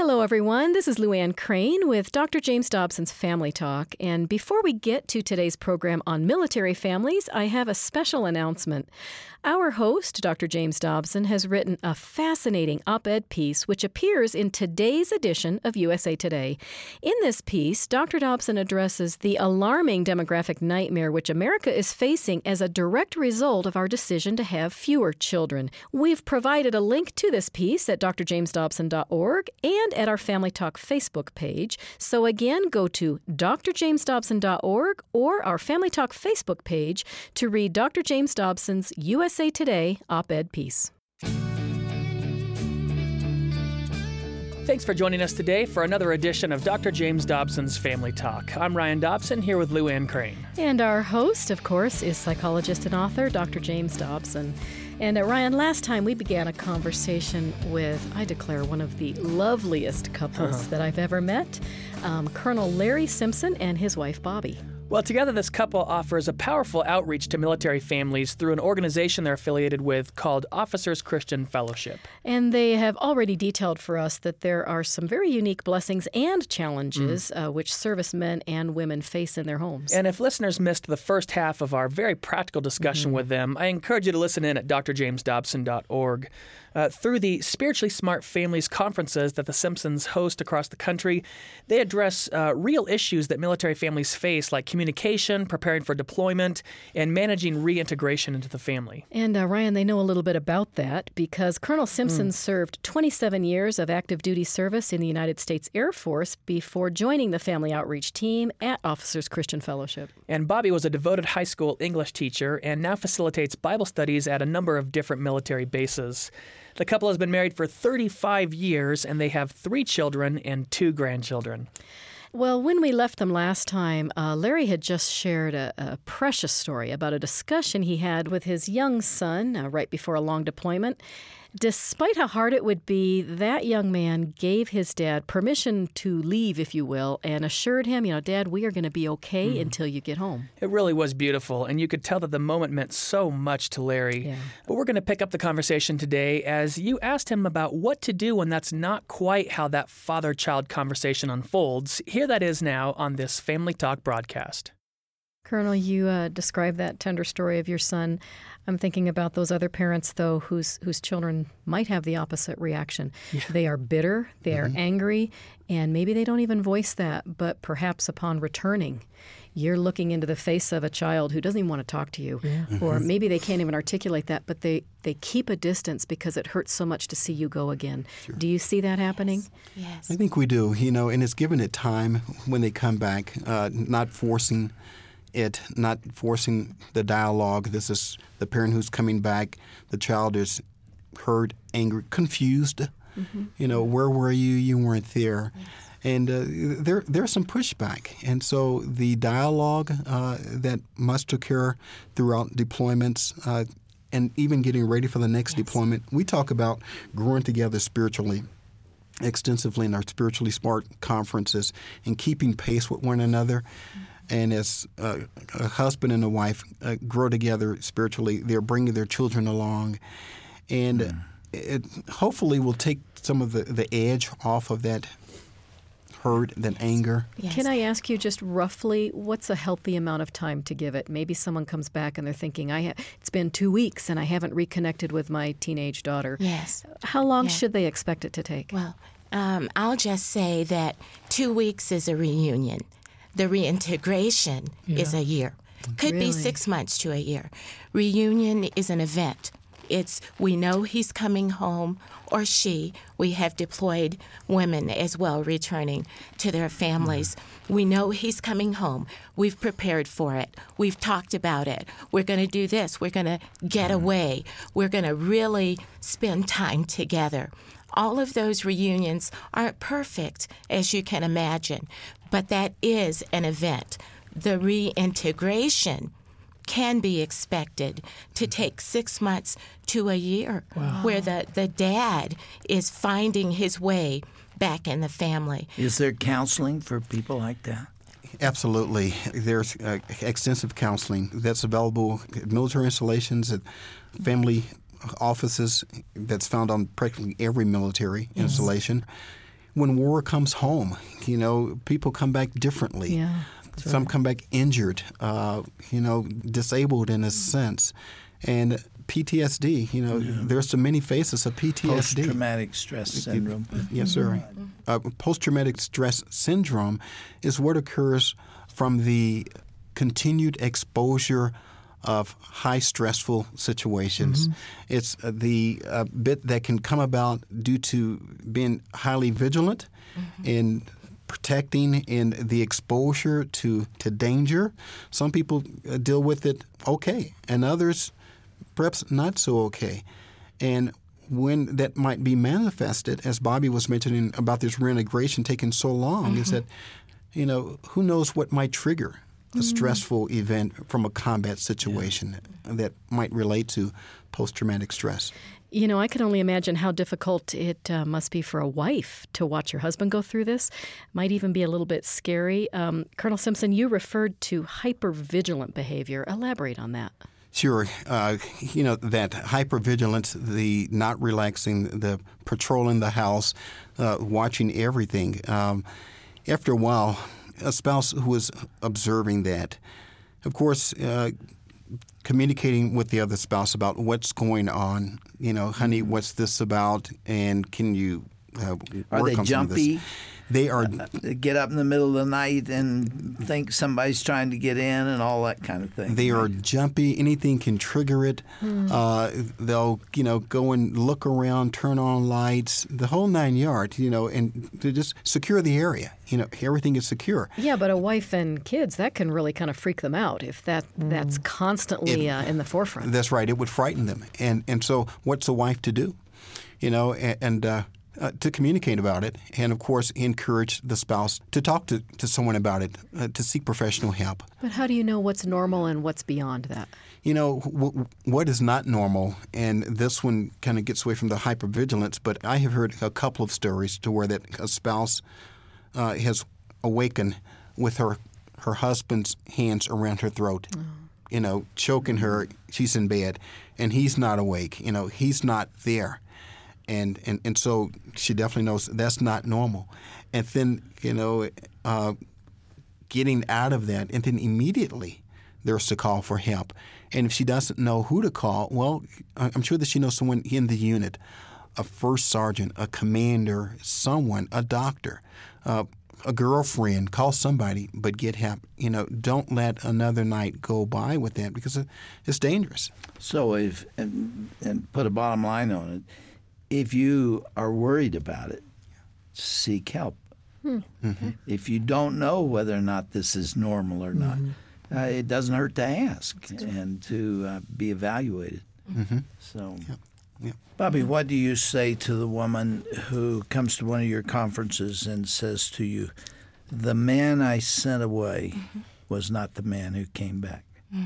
Hello, everyone. This is Lou Ann Crane with Dr. James Dobson's Family Talk. And before we get to today's program on military families, I have a special announcement. Our host, Dr. James Dobson, has written a fascinating op-ed piece which appears in today's edition of USA Today. In this piece, Dr. Dobson addresses the alarming demographic nightmare which America is facing as a direct result of our decision to have fewer children. We've provided a link to this piece at drjamesdobson.org and at our Family Talk Facebook page. So again, go to drjamesdobson.org or our Family Talk Facebook page to read Dr. James Dobson's USA Today op-ed piece. Thanks for joining us today for another edition of Dr. James Dobson's Family Talk. I'm Ryan Dobson, here with Lou Ann Crane. And our host, of course, is psychologist and author Dr. James Dobson. And Ryan, last time we began a conversation with, I declare, one of the loveliest couples that I've ever met, Colonel Larry Simpson and his wife, Bobby. Well, together this couple offers a powerful outreach to military families through an organization they're affiliated with called Officers Christian Fellowship. And they have already detailed for us that there are some very unique blessings and challenges which servicemen and women face in their homes. And if listeners missed the first half of our very practical discussion with them, I encourage you to listen in at drjamesdobson.org. Through the Spiritually Smart Families conferences that the Simpsons host across the country, they address real issues that military families face, like communication, preparing for deployment, and managing reintegration into the family. And Ryan, they know a little bit about that because Colonel Simpson served 27 years of active duty service in the United States Air Force before joining the family outreach team at Officers Christian Fellowship. And Bobby was a devoted high school English teacher and now facilitates Bible studies at a number of different military bases. The couple has been married for 35 years, and they have 3 children and 2 grandchildren. Well, when we left them last time, Larry had just shared a precious story about a discussion he had with his young son right before a long deployment. Despite how hard it would be, that young man gave his dad permission to leave, if you will, and assured him, Dad, we are going to be okay until you get home. It really was beautiful, and you could tell that the moment meant so much to Larry. Yeah. But we're going to pick up the conversation today as you asked him about what to do when that's not quite how that father-child conversation unfolds. Here that is now on this Family Talk broadcast. Colonel, you described that tender story of your son. I'm thinking about those other parents, though, whose children might have the opposite reaction. Yeah. They are bitter, they are angry, and maybe they don't even voice that, but perhaps upon returning, you're looking into the face of a child who doesn't even want to talk to you. Yeah. Or maybe they can't even articulate that, but they keep a distance because it hurts so much to see you go again. Sure. Do you see that happening? Yes. I think we do, and it's given it time when they come back, not forcing the dialogue. This is the parent who's coming back. The child is hurt, angry, confused. Where were you? You weren't there. Yes. And there's some pushback. And so the dialogue that must occur throughout deployments and even getting ready for the next deployment, we talk about growing together spiritually extensively in our Spiritually Smart conferences and keeping pace with one another. And as a husband and a wife grow together spiritually, they're bringing their children along. And it hopefully will take some of the edge off of that hurt, that anger. Yes. Can I ask you just roughly, what's a healthy amount of time to give it? Maybe someone comes back and they're thinking, it's been 2 weeks and I haven't reconnected with my teenage daughter. Yes. How long should they expect it to take? Well, I'll just say that 2 weeks is a reunion. The reintegration is a year. Could be 6 months to a year. Reunion is an event. We know he's coming home, or she. We have deployed women as well returning to their families. We know he's coming home. We've prepared for it. We've talked about it. We're going to do this. We're going to get away. We're going to really spend time together. All of those reunions aren't perfect, as you can imagine, but that is an event. The reintegration can be expected to take 6 months to a year, where the dad is finding his way back in the family. Is there counseling for people like that? Absolutely. There's extensive counseling that's available at military installations, at family offices, that's found on practically every military installation. when war comes home, people come back differently. Yeah. Some come back injured, disabled in a sense. And PTSD, there's so many faces of PTSD. Post-traumatic stress syndrome. Yes, sir. Post-traumatic stress syndrome is what occurs from the continued exposure of high stressful situations. It's the bit that can come about due to being highly vigilant in protecting in the exposure to danger. Some people deal with it okay, and others perhaps not so okay. And when that might be manifested, as Bobby was mentioning about this reintegration taking so long, is that, who knows what might trigger a stressful event from a combat situation that might relate to post-traumatic stress. I can only imagine how difficult it must be for a wife to watch her husband go through this. Might even be a little bit scary. Colonel Simpson, you referred to hypervigilant behavior. Elaborate on that. Sure. That hypervigilance, the not relaxing, the patrolling the house, watching everything. After a while, a spouse who is observing that, of course, communicating with the other spouse about what's going on. Honey, what's this about? And can you Are work they on some of this? jumpy? They are. Get up in the middle of the night and think somebody's trying to get in and all that kind of thing. They are jumpy. Anything can trigger it. They'll, go and look around, turn on lights, the whole 9 yards, and to just secure the area. Everything is secure. Yeah, but a wife and kids, that can really kind of freak them out if that's constantly in the forefront. That's right. It would frighten them. And so what's a wife to do? To communicate about it, and of course encourage the spouse to talk to someone about it, to seek professional help. But how do you know what's normal and what's beyond that? What is not normal, and this one kind of gets away from the hypervigilance, but I have heard a couple of stories to where that a spouse has awakened with her husband's hands around her throat, choking her. She's in bed, and he's not awake. He's not there. And so she definitely knows that's not normal. And then, getting out of that, and then immediately there's a call for help. And if she doesn't know who to call, well, I'm sure that she knows someone in the unit, a first sergeant, a commander, someone, a doctor, a girlfriend. Call somebody, but get help. Don't let another night go by with that because it's dangerous. So and put a bottom line on it, if you are worried about it, seek help. If you don't know whether or not this is normal or not, it doesn't hurt to ask and to be evaluated. So, Bobby, what do you say to the woman who comes to one of your conferences and says to you, the man I sent away was not the man who came back?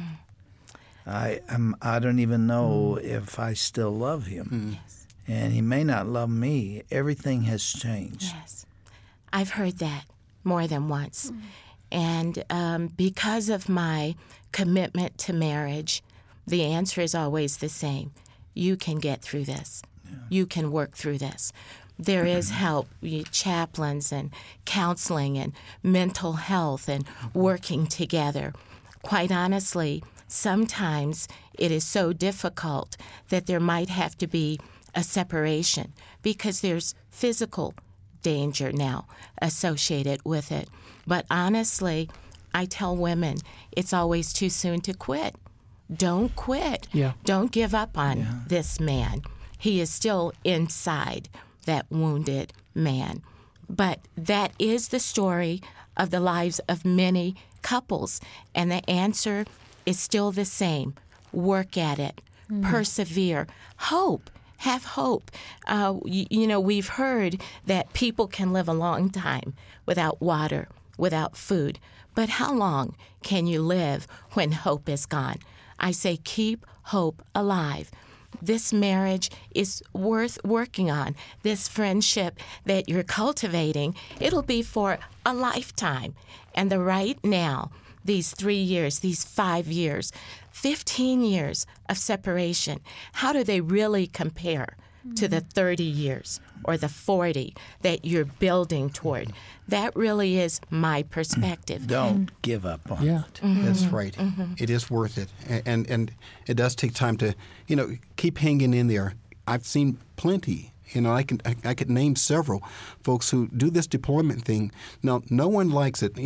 I don't even know if I still love him. And he may not love me. Everything has changed. Yes. I've heard that more than once. And because of my commitment to marriage, the answer is always the same. You can get through this. Yeah. You can work through this. There is help, chaplains and counseling and mental health and working together. Quite honestly, sometimes it is so difficult that there might have to be a separation because there's physical danger now associated with it. But honestly, I tell women it's always too soon to quit. Don't quit. Yeah. Don't give up on this man. He is still inside that wounded man. But that is the story of the lives of many couples. And the answer is still the same. Work at it. Persevere. Hope. Have hope. We've heard that people can live a long time without water, without food. But how long can you live when hope is gone? I say keep hope alive. This marriage is worth working on. This friendship that you're cultivating, it'll be for a lifetime. And the right now, these 3 years, these 5 years, 15 years of separation, how do they really compare to the 30 years or the 40 that you're building toward. That really is my perspective. Don't give up on it. That's right. It is worth it. And it does take time to, keep hanging in there. I've seen plenty. I could name several folks who do this deployment thing. Now, no one likes it.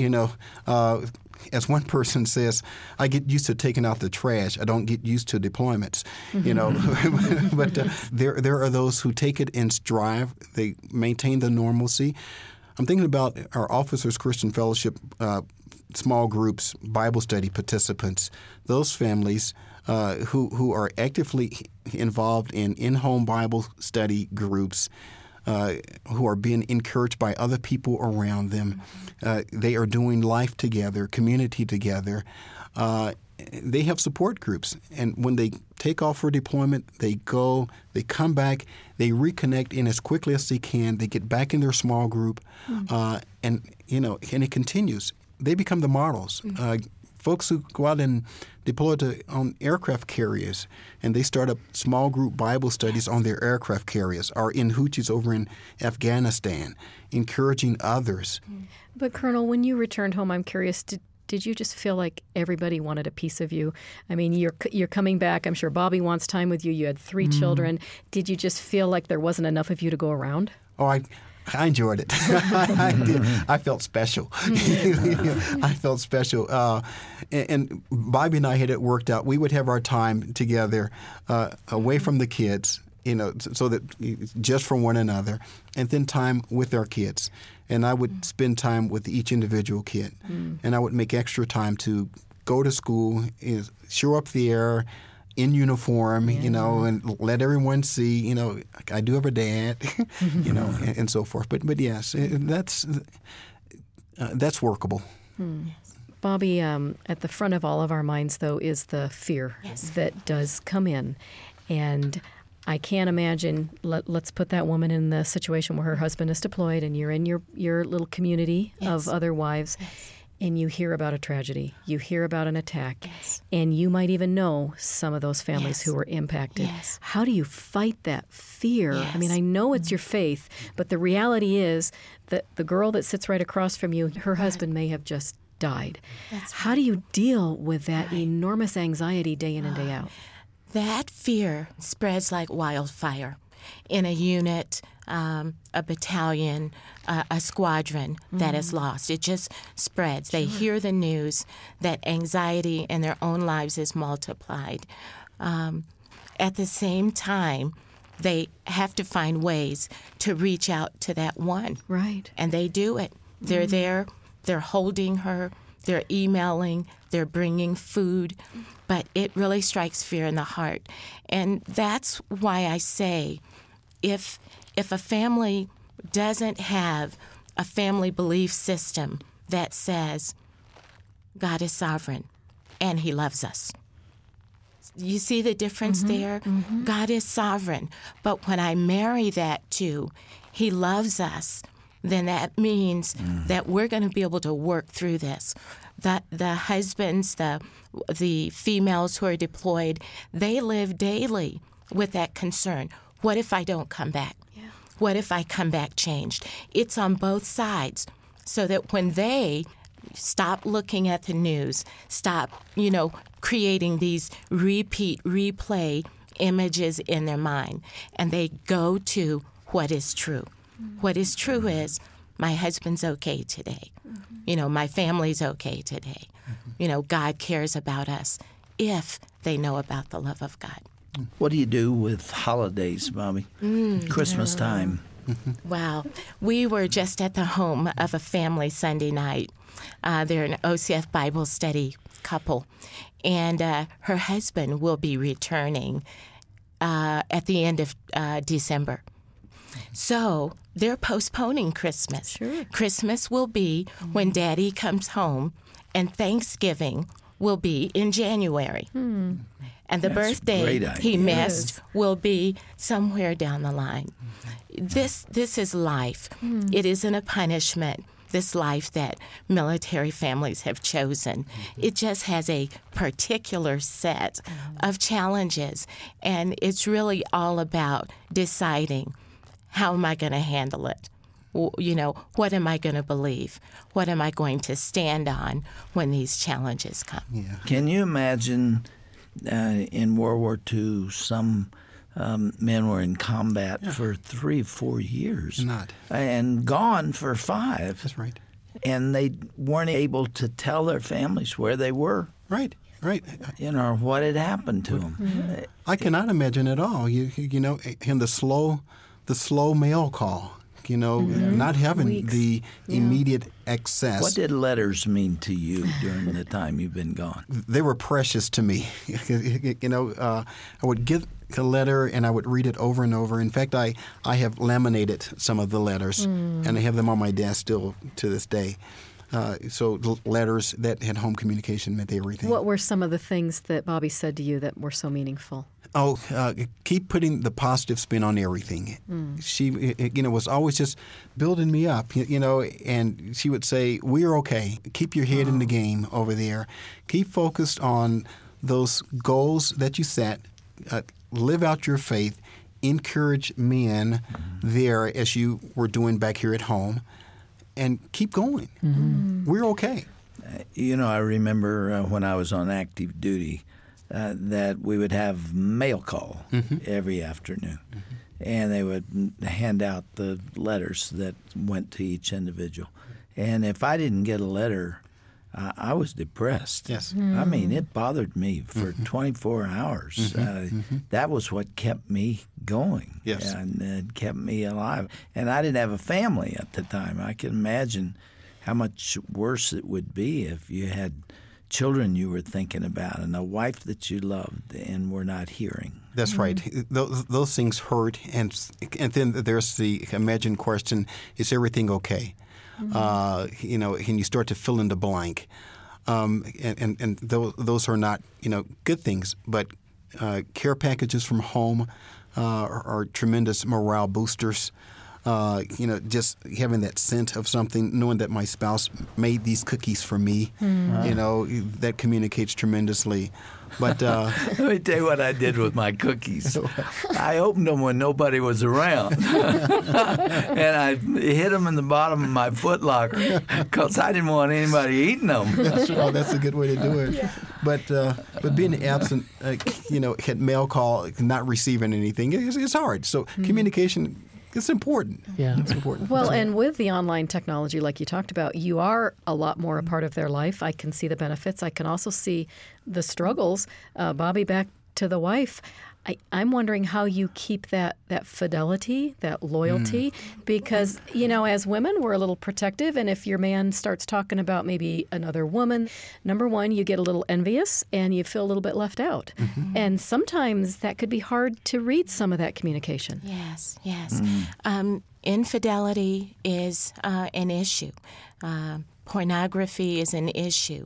As one person says, I get used to taking out the trash. I don't get used to deployments. But there are those who take it in stride. They maintain the normalcy. I'm thinking about our Officers Christian Fellowship small groups, Bible study participants, those families who are actively involved in in-home Bible study groups, who are being encouraged by other people around them. They are doing life together, community together. They have support groups. And when they take off for deployment, they go, they come back, they reconnect in as quickly as they can. They get back in their small group, and it continues. They become the models. Folks who go out and deploy on aircraft carriers, and they start up small group Bible studies on their aircraft carriers, are in Houthis over in Afghanistan, encouraging others. But Colonel, when you returned home, I'm curious, did you just feel like everybody wanted a piece of you? I mean, you're coming back. I'm sure Bobby wants time with you. You had 3 children. Did you just feel like there wasn't enough of you to go around? Oh, I enjoyed it. I did. I felt special. I felt special. And Bobby and I had it worked out. We would have our time together away from the kids, so that just from one another, and then time with our kids. And I would spend time with each individual kid. And I would make extra time to go to school, show up there, in uniform, and let everyone see, I do have a dad, and so forth. But yes, that's workable. Bobby, at the front of all of our minds, though, is the fear that does come in. And I can't imagine, let's put that woman in the situation where her husband is deployed and you're in your little community of other wives. And you hear about a tragedy, you hear about an attack, and you might even know some of those families who were impacted. How do you fight that fear? I mean, I know it's your faith, but the reality is that the girl that sits right across from you, her husband may have just died. How do you deal with that enormous anxiety day in and day out? That fear spreads like wildfire in a unit, a battalion, a squadron that is lost. It just spreads. They hear the news that anxiety in their own lives is multiplied. At the same time, they have to find ways to reach out to that one. Right. And they do it. They're there. They're holding her. They're emailing. They're bringing food. But it really strikes fear in the heart. And that's why I say, if a family doesn't have a family belief system that says God is sovereign and He loves us. You see the difference there? God is sovereign. But when I marry that to He loves us, then that means that we're going to be able to work through this. The husbands, the females who are deployed, they live daily with that concern. What if I don't come back? What if I come back changed? It's on both sides, so that when they stop looking at the news, stop, creating these replay images in their mind, and they go to what is true. What is true is my husband's okay today. My family's okay today. God cares about us if they know about the love of God. What do you do with holidays, Bobby? Christmas time. Wow. We were just at the home of a family Sunday night. They're an OCF Bible study couple. And her husband will be returning at the end of December. So they're postponing Christmas. Sure. Christmas will be when Daddy comes home, and Thanksgiving will be in January. And the birthday he missed will be somewhere down the line. This is life. It isn't a punishment. this life that military families have chosen. It just has a particular set of challenges, and it's really all about deciding, how am I going to handle it? What am I going to believe? What am I going to stand on when these challenges come? Yeah. Can you imagine in World War II, some men were in combat for 3-4 years and gone for 5. That's right. And they weren't able to tell their families where they were. Right. What had happened to them. I cannot imagine at all. You know, in the slow mail call. Not having Weeks. the immediate access. What did letters mean to you during the time you've been gone? They were precious to me. I would get a letter and I would read it over and over. In fact, I have laminated some of the letters, and I have them on my desk still to this day. So letters that had home communication meant everything. What were some of the things that Bobby said to you that were so meaningful? Keep putting the positive spin on everything. She, was always just building me up, and she would say, "We're okay. Keep your head in the game over there. Keep focused on those goals that you set. Live out your faith. Encourage men there as you were doing back here at home, and keep going. We're okay." I remember when I was on active duty, that we would have mail call every afternoon. And they would hand out the letters that went to each individual. And if I didn't get a letter, I was depressed. Yes. I mean, it bothered me for 24 hours. That was what kept me going. Yes. And it kept me alive. And I didn't have a family at the time. I can imagine how much worse it would be if you had children you were thinking about and a wife that you loved and were not hearing. That's right. Those things hurt, and then there's the imagined question: is everything okay? And you start to fill in the blank, and those are not good things. But care packages from home are tremendous morale boosters. Just having that scent of something, knowing that my spouse made these cookies for me, that communicates tremendously. But let me tell you what I did with my cookies. I opened them when nobody was around, and I hid them in the bottom of my foot locker because I didn't want anybody eating them. That's a good way to do it. Yeah. But being absent, at mail call, not receiving anything, it's hard. So communication. It's important. Yeah. It's important. Well, and with the online technology, like you talked about, you are a lot more a part of their life. I can see the benefits. I can also see the struggles. Bobby, back to the wife. I'm wondering how you keep that fidelity, that loyalty, because, as women, we're a little protective. And if your man starts talking about maybe another woman, number one, you get a little envious and you feel a little bit left out. And sometimes that could be hard to read some of that communication. Yes. Infidelity is an issue. Pornography is an issue.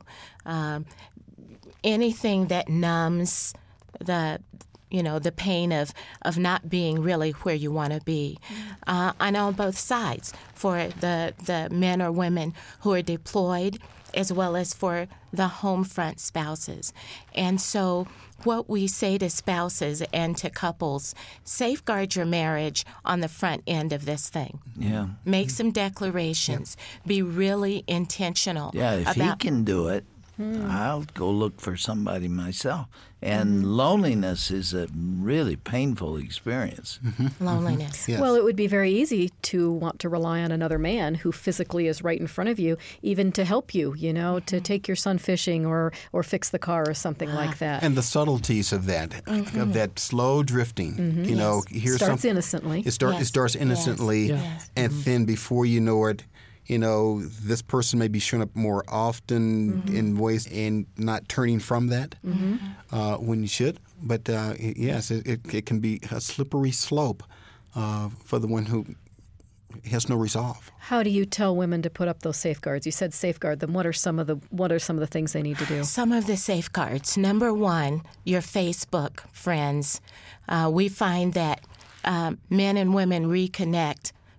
Anything that numbs the pain of not being really where you want to be, and on both sides, for the men or women who are deployed, as well as for the home front spouses. And so what we say to spouses and to couples, safeguard your marriage on the front end of this thing. Yeah. Make some declarations. Be really intentional. Yeah, if he can do it, I'll go look for somebody myself. And loneliness is a really painful experience. Loneliness. Yes. Well, it would be very easy to want to rely on another man who physically is right in front of you, even to help you, to take your son fishing or fix the car or something like that. And the subtleties of that slow drifting, here's Starts something. innocently. It starts innocently, and then before you know it, this person may be showing up more often in ways and not turning from that when you should. But yes, it can be a slippery slope for the one who has no resolve. How do you tell women to put up those safeguards? You said safeguard them. What are some of the things they need to do? Some of the safeguards. Number one, your Facebook friends. We find that men and women reconnect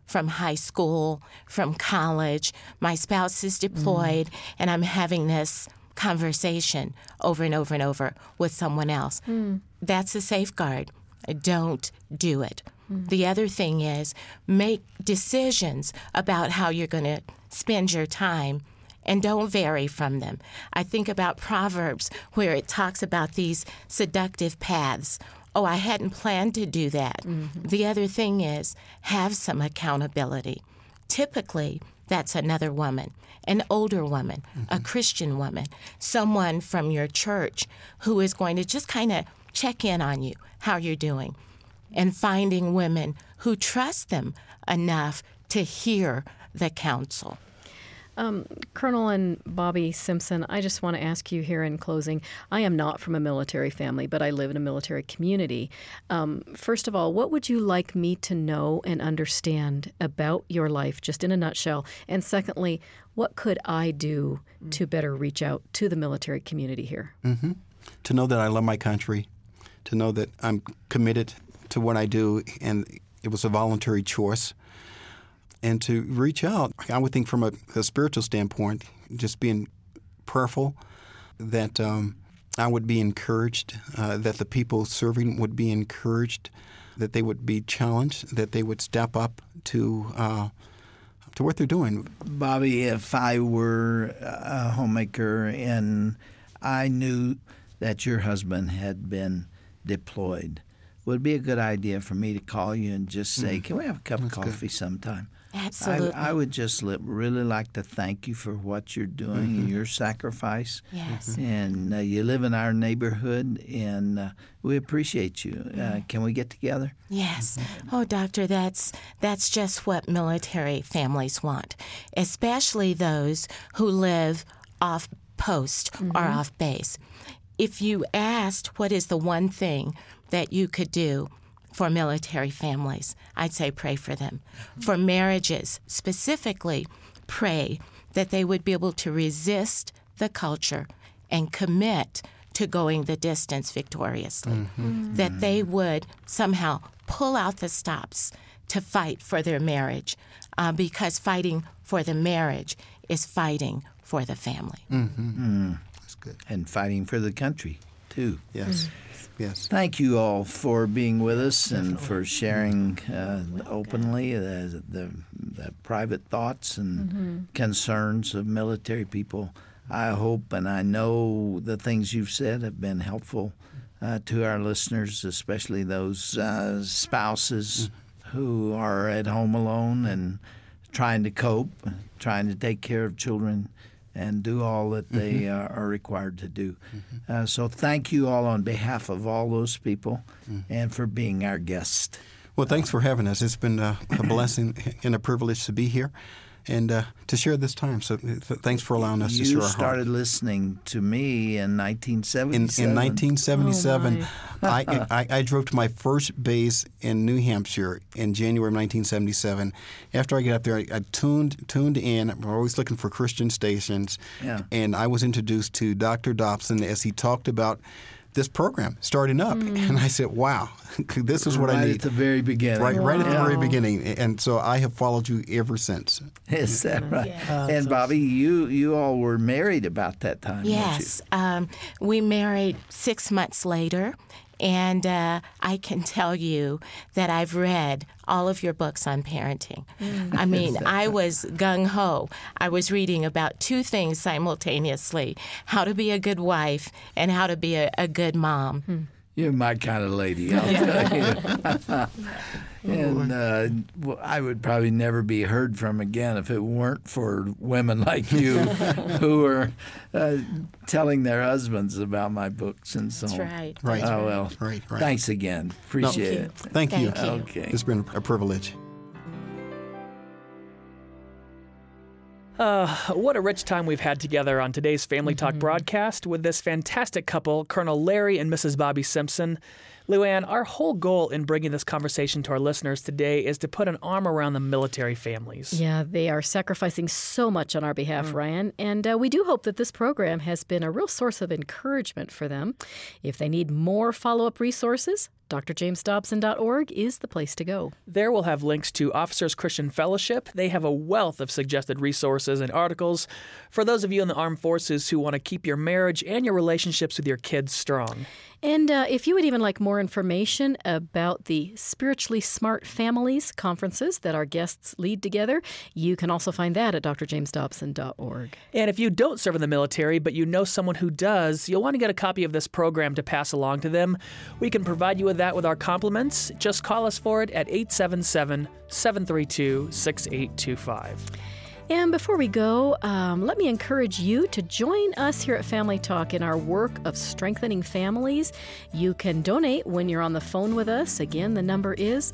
from high school, from college. My spouse is deployed, and I'm having this conversation over and over and over with someone else. That's a safeguard. Don't do it. The other thing is make decisions about how you're going to spend your time and don't vary from them. I think about Proverbs where it talks about these seductive paths. Oh, I hadn't planned to do that. The other thing is have some accountability. Typically, that's another woman, an older woman, a Christian woman, someone from your church who is going to just kind of check in on you, how you're doing, and finding women who trust them enough to hear the counsel. Colonel and Bobby Simpson, I just want to ask you here in closing. I am not from a military family, but I live in a military community. First of all, what would you like me to know and understand about your life, just in a nutshell? And secondly, what could I do to better reach out to the military community here? To know that I love my country, to know that I'm committed to what I do, and it was a voluntary choice. And to reach out, I would think from a spiritual standpoint, just being prayerful, that I would be encouraged, that the people serving would be encouraged, that they would be challenged, that they would step up to what they're doing. Bobby, if I were a homemaker and I knew that your husband had been deployed, would it be a good idea for me to call you and just say, can we have a cup of coffee sometime? Absolutely. I would just really like to thank you for what you're doing and your sacrifice. Yes. And you live in our neighborhood, and we appreciate you. Can we get together? Yes. Oh, Doctor, that's just what military families want, especially those who live off post or off base. If you asked what is the one thing that you could do for military families, I'd say pray for them. For marriages, specifically, pray that they would be able to resist the culture and commit to going the distance victoriously. That they would somehow pull out the stops to fight for their marriage, because fighting for the marriage is fighting for the family. That's good. And fighting for the country, too. Yes. Yes. Thank you all for being with us and for sharing openly the private thoughts and concerns of military people. I hope and I know the things you've said have been helpful to our listeners, especially those spouses who are at home alone and trying to cope, trying to take care of children, and do all that they are required to do. So thank you all on behalf of all those people and for being our guest. Well, thanks for having us. It's been a blessing and a privilege to be here and to share this time. So thanks for allowing us to share our heart. You started listening to me in 1977. In 1977, I drove to my first base in New Hampshire in January of 1977. After I got up there, I tuned in. I'm always looking for Christian stations. Yeah. And I was introduced to Dr. Dobson as he talked about this program starting up. And I said, wow, this is what I need. Right at the very beginning. Right at the very beginning. And so I have followed you ever since. Is that right? And Bobby, you all were married about that time, Yes. We married 6 months later. And I can tell you that I've read all of your books on parenting. I mean, I was gung-ho. I was reading about two things simultaneously, how to be a good wife and how to be a good mom. You're my kind of lady, I'll tell you. And I would probably never be heard from again if it weren't for women like you who are telling their husbands about my books and so on. That's right. Right. Oh, well. Right. Thanks again. Appreciate it. Thank you. Okay. It's been a privilege. What a rich time we've had together on today's Family Talk broadcast with this fantastic couple, Colonel Larry and Mrs. Bobby Simpson. Luann, our whole goal in bringing this conversation to our listeners today is to put an arm around the military families. Yeah, they are sacrificing so much on our behalf, Ryan. And we do hope that this program has been a real source of encouragement for them. If they need more follow-up resources, drjamesdobson.org is the place to go. There we'll have links to Officers Christian Fellowship. They have a wealth of suggested resources and articles for those of you in the armed forces who want to keep your marriage and your relationships with your kids strong. And if you would even like more information about the Spiritually Smart Families conferences that our guests lead together, you can also find that at drjamesdobson.org. And if you don't serve in the military, but you know someone who does, you'll want to get a copy of this program to pass along to them. We can provide you with that with our compliments. Just call us for it at 877-732-6825. And before we go, let me encourage you to join us here at Family Talk in our work of strengthening families. You can donate when you're on the phone with us. Again, the number is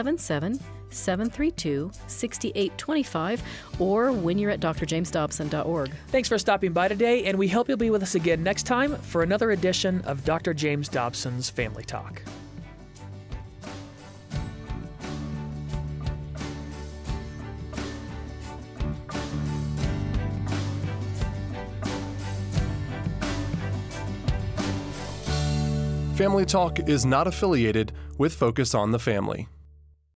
877-732-6825, or when you're at drjamesdobson.org. Thanks for stopping by today, and we hope you'll be with us again next time for another edition of Dr. James Dobson's Family Talk. Family Talk is not affiliated with Focus on the Family.